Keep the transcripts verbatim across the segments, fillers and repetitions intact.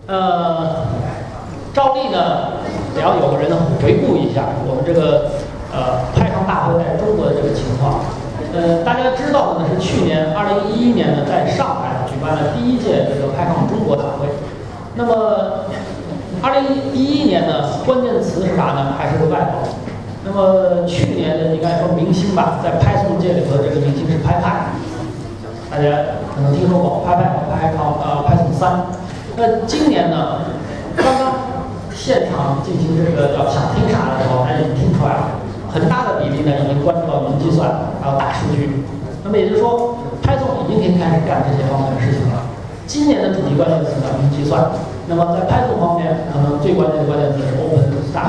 呃，照例呢，也要有个人回顾一下我们这个呃派创大会在中国的这个情况。呃，大家知道的呢是去年二零一一年呢，在上海举办了第一届这个派创中国大会。那么，二零一一年呢，关键词是啥呢？还是个外包。那么去年的应该说明星吧，在派送界里头这个明星是派派，大家可能听说过派派和派创呃派送三。那今年呢，刚刚现场进行这个叫想听啥的时候，大家已经听出来了，很大的比例呢已经关注到云计算，还有大数据。那么也就是说，派送已经可以开始干这些方面的事情了。今年的主题关键词呢，云计算。那么在派送方面，可能最关键的关键词是 Open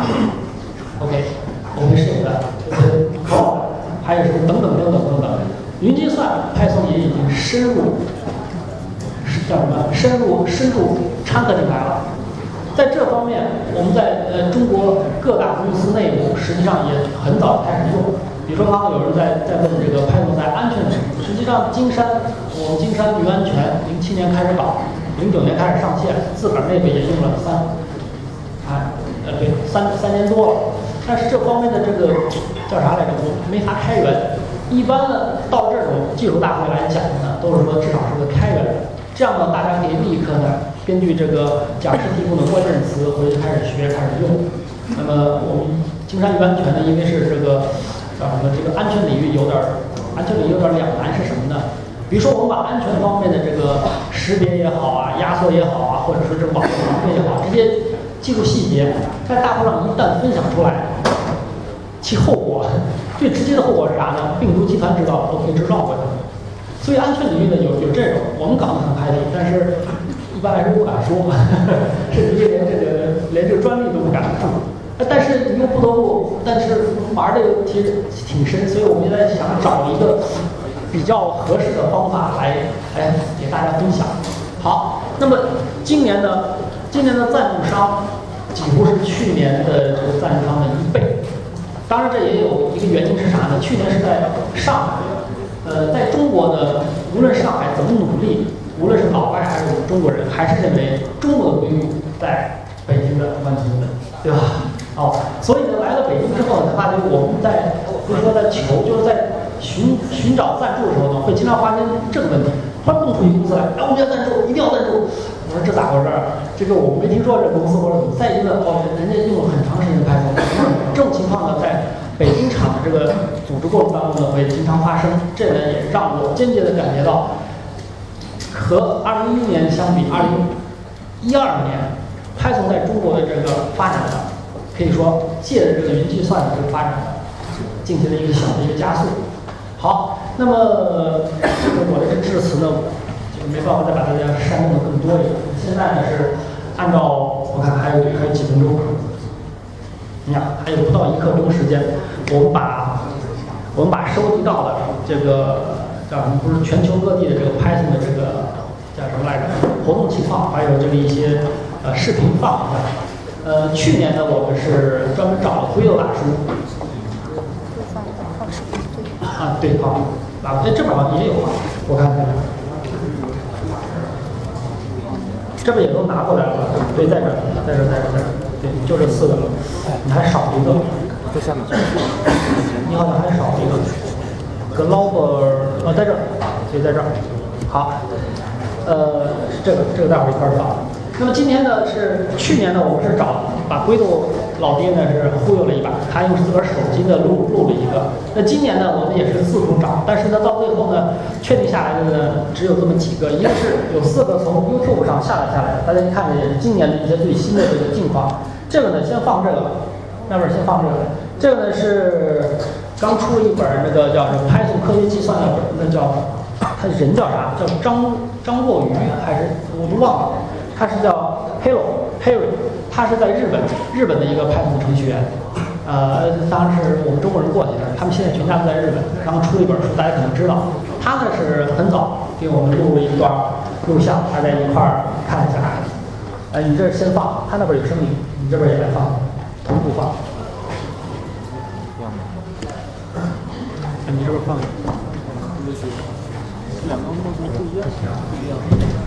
Stack、OK、OpenShift、Open Cloud， 还有是等等等等等等。云计算派送也已经深入，叫什么？深入深入掺和进来了。在这方面，我们在呃中国各大公司内部实际上也很早开始用。比如说，刚刚有人在在问这个派送在安全上，实际上金山我们金山云安全零七年开始搞，零九年开始上线，自个儿内部也用了三，啊呃对三三年多了。但是这方面的这个叫啥来着？我没法开源。一般呢，到这种技术大会来讲呢，都是说至少是个开源，这样呢，大家可以立刻呢根据这个讲师提供的关键词回去开始学开始用。那么我们金山云安全呢，因为是这个。叫什么？这个安全领域有点安全领域有点两难是什么呢？比如说，我们把安全方面的这个识别也好啊，压缩也好啊，或者说这网络防备也好，这些技术细节在大会上一旦分享出来，其后果最直接的后果是啥呢？病毒集团知道了都可以知道过去。所以安全领域呢有有这种，我们搞得很开心，但是一般来说不敢说，甚至连这个连这个专利都不敢注。但是你又不得不，但是玩这个其实挺深，所以我们现在想找一个比较合适的方法来来给大家分享。好，那么今年呢，今年的赞助商几乎是去年的这个赞助商的一倍。当然，这也有一个原因是啥呢？去年是在上海，呃，在中国呢，无论上海怎么努力，无论是老外还是我们中国人，还是认为中国的规律在北京的万通的，对吧？哦，所以呢，来了北京之后呢，发觉我们在不是说在求，就是在寻寻找赞助的时候呢，会经常发现这个问题，突然蹦出一公司来，哎，我们要赞助，一定要赞助。我说这咋回事儿？这个我没听说这公司或者怎么，再一个哦，人家用了很长时间拍摄，这种情况呢，在北京厂的这个组织过程当中呢，会经常发生。这呢，也让我间接的感觉到，和二零一一年相比，二零一二年派送在中国的这个发展呢。可以说，借着这个云计算的这个发展，进行了一个小的一个加速。好，那么这个我的这致辞呢，就没办法再把大家煽动的更多一点。现在呢是按照我看还有还有几分钟，你看还有不到一刻钟时间，我们把我们把收集到的这个叫什么？不是全球各地的这个 Python 的这个叫什么来着？活动情况，还有这个一些呃视频放一下。呃，去年呢，我们是专门找了灰豆大叔。啊，对，好，啊，哎，这边好像也有啊，我看看，这边也都拿过来了，对，在这儿，在这儿，在这儿，在这儿，对，就这四个了，你还少一个，在下面，你好像还少一个 ，global， 哦，在这儿，对，在这儿，好，呃，这个，这个待会儿一块儿放。那么今天呢是去年呢，我们是找把龟豆老爹呢是忽悠了一把，他用自个儿手机呢录录了一个。那今年呢，我们也是四处找，但是呢到最后呢，确定下来的呢只有这么几个，一个是有四个从 YouTube 上下载下来的，大家一看呢也是今年的一些最新的这个近况。这个呢先放这个，那边先放这个，这个呢是刚出了一本那个叫什么 Python 科学计算的本，那叫他人叫啥？叫张张若愚还是我都忘了。他是叫 Hero Harry， 他是在日本，日本的一个 Python 程序员，呃，当然是我们中国人过去的，他们现在全家都在日本，刚出了一本书，大家可能知道。他呢是很早给我们录了一段录像，大家一块儿看一下。呃，你这先放，他那边有声音，你这边也来放，同步放。你这边放。两个目的不一样，不一样。